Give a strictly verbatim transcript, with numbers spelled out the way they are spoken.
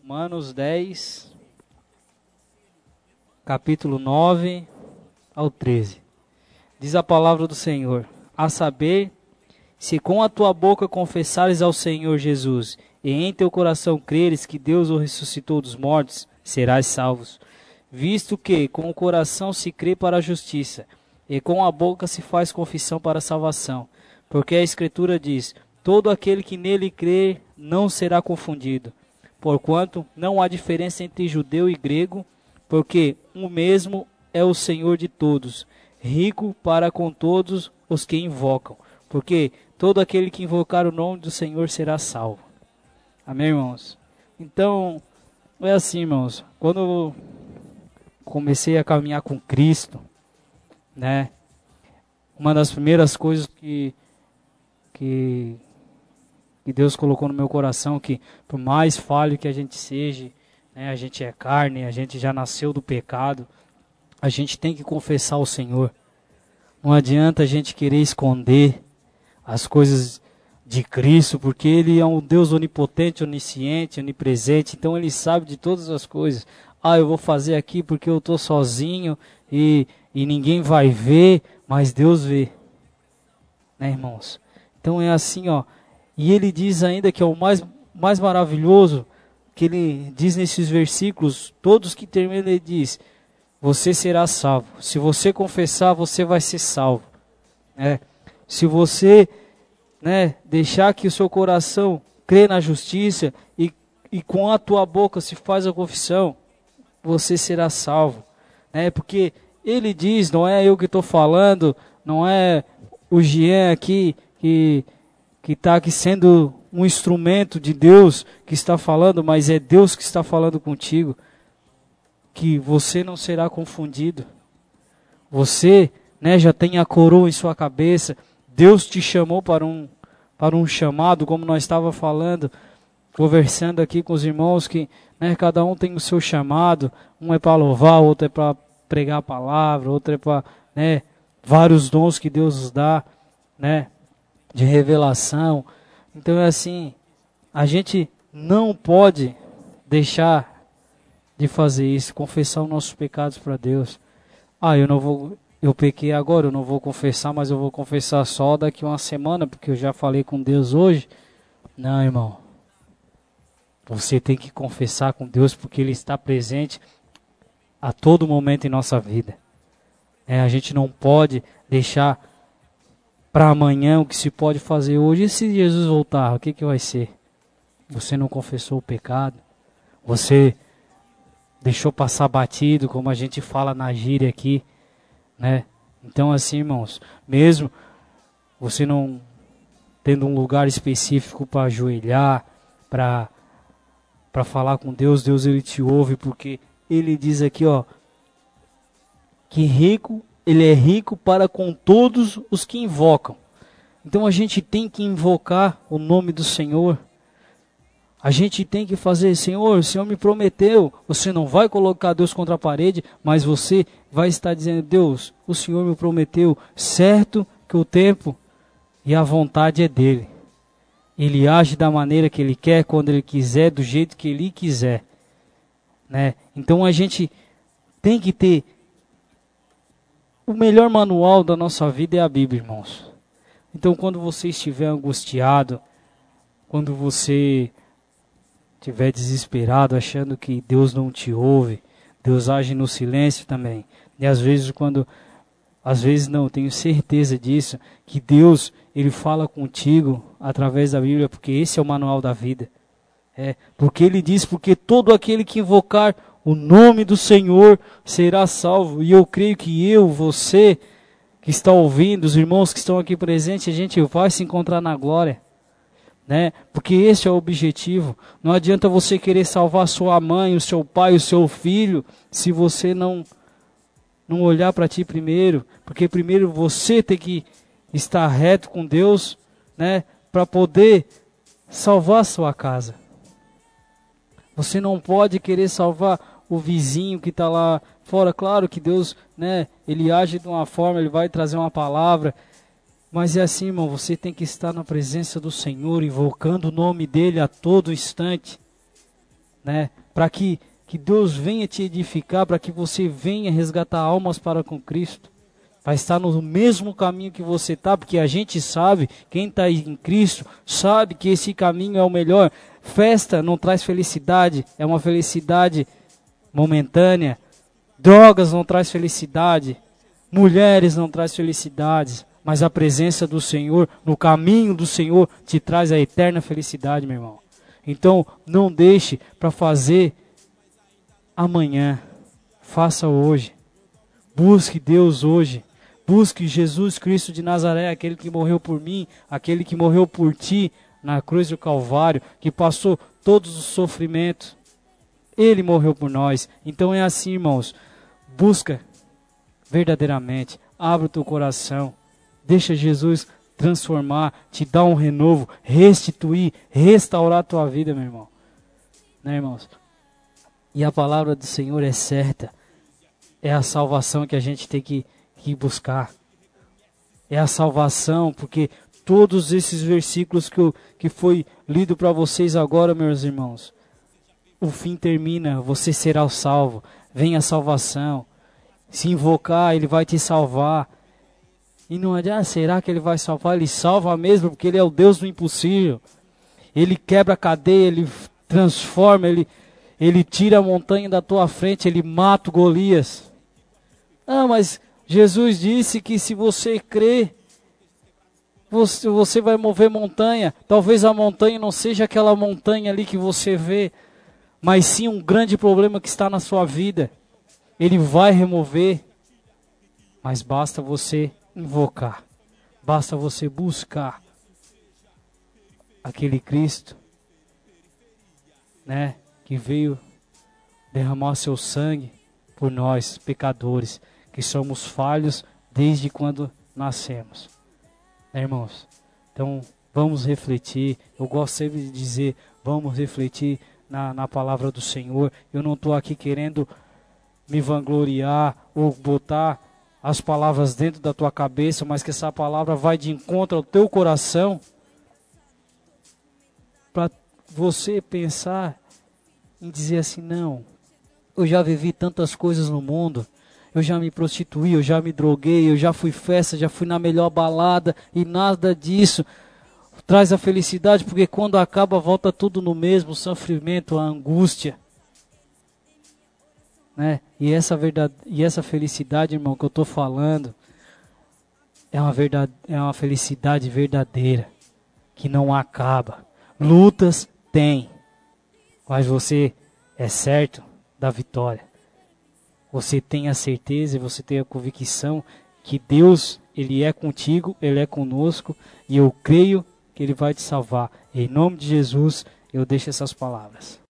Romanos dez, capítulo nove ao treze. Diz a palavra do Senhor: a saber, se com a tua boca confessares ao Senhor Jesus, e em teu coração creres que Deus o ressuscitou dos mortos, serás salvos. Visto que com o coração se crê para a justiça, e com a boca se faz confissão para a salvação. Porque a Escritura diz: todo aquele que nele crer não será confundido. Porquanto não há diferença entre judeu e grego, porque um mesmo é o Senhor de todos, rico para com todos os que invocam. Porque todo aquele que invocar o nome do Senhor será salvo. Amém, irmãos? Então, é assim, irmãos. Quando eu comecei a caminhar com Cristo, né? Uma das primeiras coisas que, que, que Deus colocou no meu coração, que por mais falho que a gente seja, né, a gente é carne, a gente já nasceu do pecado, a gente tem que confessar ao Senhor. Não adianta a gente querer esconder as coisas de Cristo, porque Ele é um Deus onipotente, onisciente, onipresente, então Ele sabe de todas as coisas. Ah, eu vou fazer aqui porque eu estou sozinho e, e ninguém vai ver, mas Deus vê. Né, irmãos? Então é assim, ó. E Ele diz ainda que é o mais, mais maravilhoso, que Ele diz nesses versículos, todos que terminam, Ele diz: você será salvo. Se você confessar, você vai ser salvo. É. Se você, né, deixar que o seu coração crê na justiça e, e com a tua boca se faz a confissão, você será salvo. É, porque Ele diz, não é eu que estou falando, não é o Jean aqui que que está aqui sendo um instrumento de Deus que está falando, mas é Deus que está falando contigo, que você não será confundido. Você, né, já tem a coroa em sua cabeça. Deus te chamou para um, para um chamado, como nós estávamos falando, conversando aqui com os irmãos, que, né, cada um tem o seu chamado. Um é para louvar, outro é para pregar a palavra, outro é para, né, vários dons que Deus nos dá, né, de revelação. Então é assim, a gente não pode deixar de fazer isso, confessar os nossos pecados para Deus. Ah, eu não vou, eu pequei agora, eu não vou confessar, mas eu vou confessar só daqui uma semana, porque eu já falei com Deus hoje. Não, irmão. Você tem que confessar com Deus, porque Ele está presente a todo momento em nossa vida. É, a gente não pode deixar para amanhã o que se pode fazer hoje. E se Jesus voltar, o que, que vai ser? Você não confessou o pecado? Você deixou passar batido, como a gente fala na gíria aqui, né? Então assim, irmãos, mesmo você não tendo um lugar específico para ajoelhar, para para falar com Deus, Deus Ele te ouve, porque Ele diz aqui, ó, que rico, Ele é rico para com todos os que invocam. Então a gente tem que invocar o nome do Senhor. A gente tem que fazer: Senhor, o Senhor me prometeu, você não vai colocar Deus contra a parede, mas você vai estar dizendo: Deus, o Senhor me prometeu, certo que o tempo e a vontade é dEle. Ele age da maneira que Ele quer, quando Ele quiser, do jeito que Ele quiser. Né? Então a gente tem que ter... O melhor manual da nossa vida é a Bíblia, irmãos. Então quando você estiver angustiado, quando você estiver desesperado, achando que Deus não te ouve, Deus age no silêncio também. E às vezes quando, às vezes não, tenho certeza disso, que Deus, Ele fala contigo através da Bíblia, porque esse é o manual da vida. É, porque Ele diz, porque todo aquele que invocar o nome do Senhor será salvo. E eu creio que eu, você, que está ouvindo, os irmãos que estão aqui presentes, a gente vai se encontrar na glória. Né? Porque esse é o objetivo. Não adianta você querer salvar sua mãe, o seu pai, o seu filho, se você não, não olhar para ti primeiro. Porque primeiro você tem que estar reto com Deus, né? Para poder salvar sua casa. Você não pode querer salvar o vizinho que está lá fora. Claro que Deus, né, Ele age de uma forma, Ele vai trazer uma palavra. Mas é assim, irmão, você tem que estar na presença do Senhor, invocando o nome dEle a todo instante. né? Para que, que Deus venha te edificar, para que você venha resgatar almas para com Cristo. Vai estar no mesmo caminho que você está, porque a gente sabe, quem está em Cristo, sabe que esse caminho é o melhor. Festa não traz felicidade, é uma felicidade momentânea. Drogas não traz felicidade, mulheres não traz felicidade, mas a presença do Senhor, no caminho do Senhor, te traz a eterna felicidade, meu irmão. Então, não deixe para fazer amanhã, faça hoje. Busque Deus hoje. Busque Jesus Cristo de Nazaré, aquele que morreu por mim, aquele que morreu por ti na cruz do Calvário, que passou todos os sofrimentos. Ele morreu por nós. Então é assim, irmãos. Busca verdadeiramente. Abre o teu coração. Deixa Jesus transformar, te dar um renovo, restituir, restaurar a tua vida, meu irmão. Né, irmãos? E a palavra do Senhor é certa. É a salvação que a gente tem que que buscar. É a salvação, porque todos esses versículos que, eu, que foi lido para vocês agora, meus irmãos, o fim termina, você será o salvo, vem a salvação. Se invocar, Ele vai te salvar. E não adianta, será que Ele vai salvar? Ele salva mesmo, porque Ele é o Deus do impossível. Ele quebra a cadeia, Ele transforma, Ele, ele tira a montanha da tua frente, Ele mata o Golias. Ah, mas Jesus disse que se você crer, você, você vai mover montanha. Talvez a montanha não seja aquela montanha ali que você vê, mas sim um grande problema que está na sua vida. Ele vai remover, mas basta você invocar, basta você buscar aquele Cristo, né, que veio derramar seu sangue por nós, pecadores, que somos falhos desde quando nascemos, né, irmãos? Então, vamos refletir. Eu gosto sempre de dizer, vamos refletir na, na palavra do Senhor. Eu não estou aqui querendo me vangloriar ou botar as palavras dentro da tua cabeça, mas que essa palavra vai de encontro ao teu coração, para você pensar em dizer assim, não, eu já vivi tantas coisas no mundo, eu já me prostituí, eu já me droguei, eu já fui festa, já fui na melhor balada, e nada disso traz a felicidade, porque quando acaba volta tudo no mesmo, o sofrimento, a angústia, né? E essa verdade, e essa felicidade, irmão, que eu estou falando, é uma verdade, é uma felicidade verdadeira, que não acaba. Lutas tem, mas você é certo da vitória. Você tem a certeza e você tem a convicção que Deus, Ele é contigo, Ele é conosco, e eu creio que Ele vai te salvar. Em nome de Jesus, eu deixo essas palavras.